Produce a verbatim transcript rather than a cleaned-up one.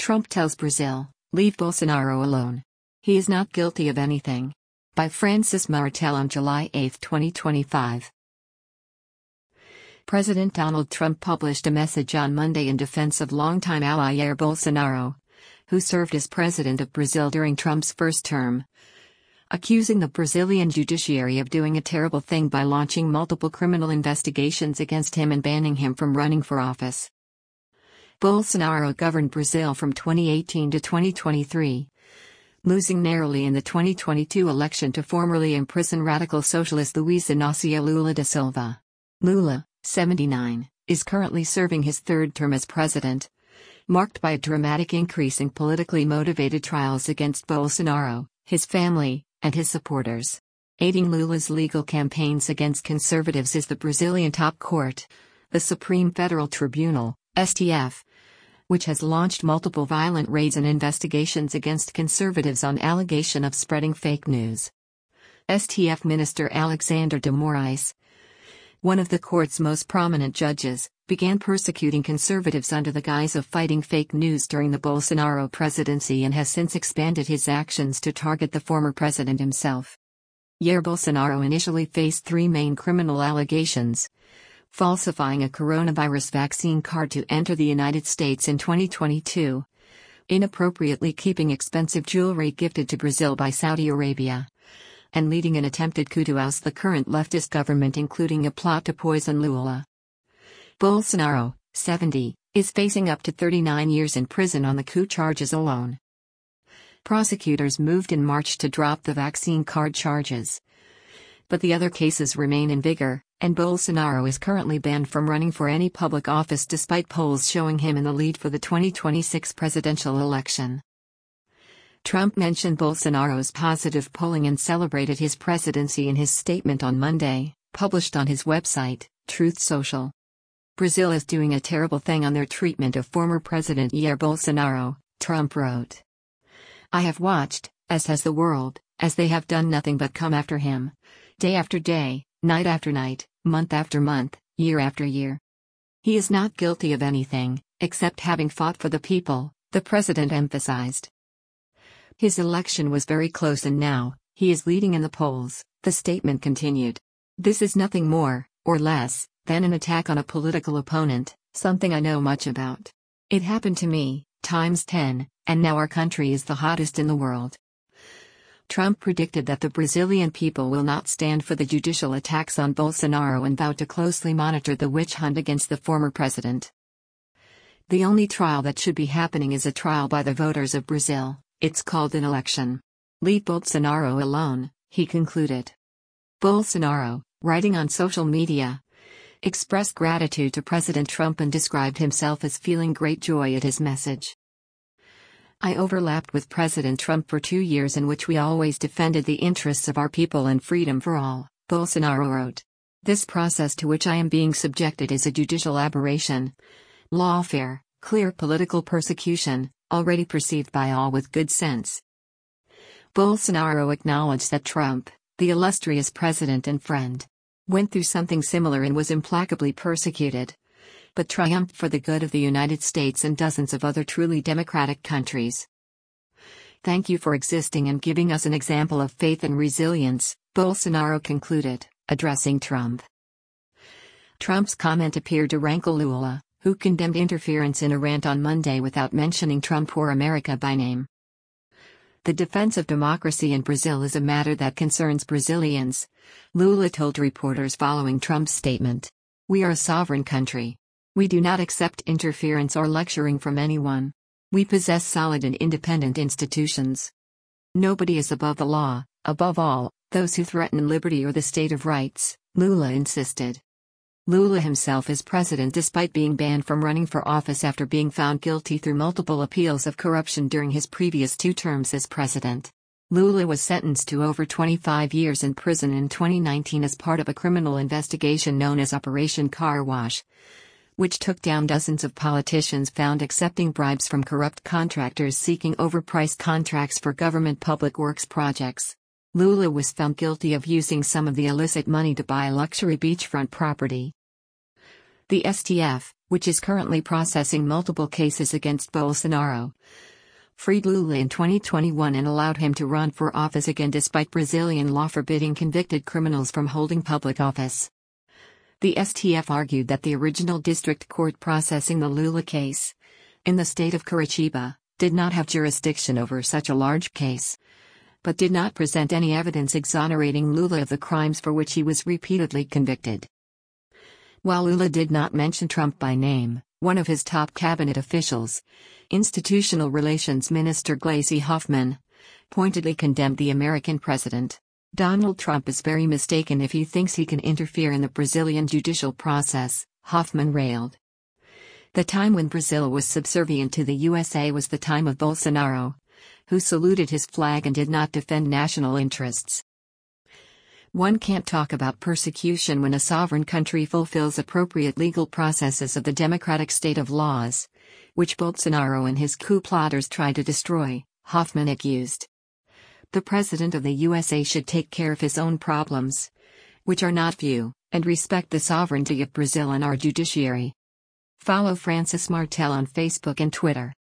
Trump tells Brazil, leave Bolsonaro alone. He is not guilty of anything. By Francis Martel on July eighth, twenty twenty-five. President Donald Trump published a message on Monday in defense of longtime ally Jair Bolsonaro, who served as president of Brazil during Trump's first term, accusing the Brazilian judiciary of doing a terrible thing by launching multiple criminal investigations against him and banning him from running for office. Bolsonaro governed Brazil from twenty eighteen to twenty twenty-three, losing narrowly in the twenty twenty-two election to formerly imprisoned radical socialist Luiz Inácio Lula da Silva. Lula, seventy-nine, is currently serving his third term as president, marked by a dramatic increase in politically motivated trials against Bolsonaro, his family, and his supporters. Aiding Lula's legal campaigns against conservatives is the Brazilian top court, the Supreme Federal Tribunal, S T F, which has launched multiple violent raids and investigations against conservatives on allegation of spreading fake news. S T F Minister Alexander de Moraes, one of the court's most prominent judges, began persecuting conservatives under the guise of fighting fake news during the Bolsonaro presidency and has since expanded his actions to target the former president himself. Jair Bolsonaro initially faced three main criminal allegations: falsifying a coronavirus vaccine card to enter the United States in twenty twenty-two, inappropriately keeping expensive jewelry gifted to Brazil by Saudi Arabia, and leading an attempted coup to oust the current leftist government, including a plot to poison Lula. Bolsonaro, seventy, is facing up to thirty-nine years in prison on the coup charges alone. Prosecutors moved in March to drop the vaccine card charges, but the other cases remain in vigor, and Bolsonaro is currently banned from running for any public office despite polls showing him in the lead for the twenty twenty-six presidential election. Trump mentioned Bolsonaro's positive polling and celebrated his presidency in his statement on Monday, published on his website, Truth Social. Brazil is doing a terrible thing on their treatment of former President Jair Bolsonaro, Trump wrote. I have watched, as has the world, as they have done nothing but come after him, day after day, night after night, month after month, year after year. He is not guilty of anything, except having fought for the people, the president emphasized. His election was very close and now, he is leading in the polls, the statement continued. This is nothing more, or less, than an attack on a political opponent, something I know much about. It happened to me, times ten, and now our country is the hottest in the world. Trump predicted that the Brazilian people will not stand for the judicial attacks on Bolsonaro and vowed to closely monitor the witch hunt against the former president. The only trial that should be happening is a trial by the voters of Brazil. It's called an election. Leave Bolsonaro alone, he concluded. Bolsonaro, writing on social media, expressed gratitude to President Trump and described himself as feeling great joy at his message. I overlapped with President Trump for two years in which we always defended the interests of our people and freedom for all, Bolsonaro wrote. This process to which I am being subjected is a judicial aberration, lawfare, clear political persecution, already perceived by all with good sense. Bolsonaro acknowledged that Trump, the illustrious president and friend, went through something similar and was implacably persecuted, but triumphed for the good of the United States and dozens of other truly democratic countries. Thank you for existing and giving us an example of faith and resilience, Bolsonaro concluded, addressing Trump. Trump's comment appeared to rankle Lula, who condemned interference in a rant on Monday without mentioning Trump or America by name. The defense of democracy in Brazil is a matter that concerns Brazilians, Lula told reporters following Trump's statement. We are a sovereign country. We do not accept interference or lecturing from anyone. We possess solid and independent institutions. Nobody is above the law, above all, those who threaten liberty or the state of rights, Lula insisted. Lula himself is president despite being banned from running for office after being found guilty through multiple appeals of corruption during his previous two terms as president. Lula was sentenced to over twenty-five years in prison in twenty nineteen as part of a criminal investigation known as Operation Car Wash, which took down dozens of politicians found accepting bribes from corrupt contractors seeking overpriced contracts for government public works projects. Lula was found guilty of using some of the illicit money to buy luxury beachfront property. The S T F, which is currently processing multiple cases against Bolsonaro, freed Lula in twenty twenty-one and allowed him to run for office again despite Brazilian law forbidding convicted criminals from holding public office. The S T F argued that the original district court processing the Lula case, in the state of Curitiba, did not have jurisdiction over such a large case, but did not present any evidence exonerating Lula of the crimes for which he was repeatedly convicted. While Lula did not mention Trump by name, one of his top cabinet officials, Institutional Relations Minister Gleisi Hoffmann, pointedly condemned the American president. Donald Trump is very mistaken if he thinks he can interfere in the Brazilian judicial process, Hoffmann railed. The time when Brazil was subservient to the U S A was the time of Bolsonaro, who saluted his flag and did not defend national interests. One can't talk about persecution when a sovereign country fulfills appropriate legal processes of the democratic state of laws, which Bolsonaro and his coup plotters tried to destroy, Hoffmann accused. The president of the U S A should take care of his own problems, which are not few, and respect the sovereignty of Brazil and our judiciary. Follow Francis Martel on Facebook and Twitter.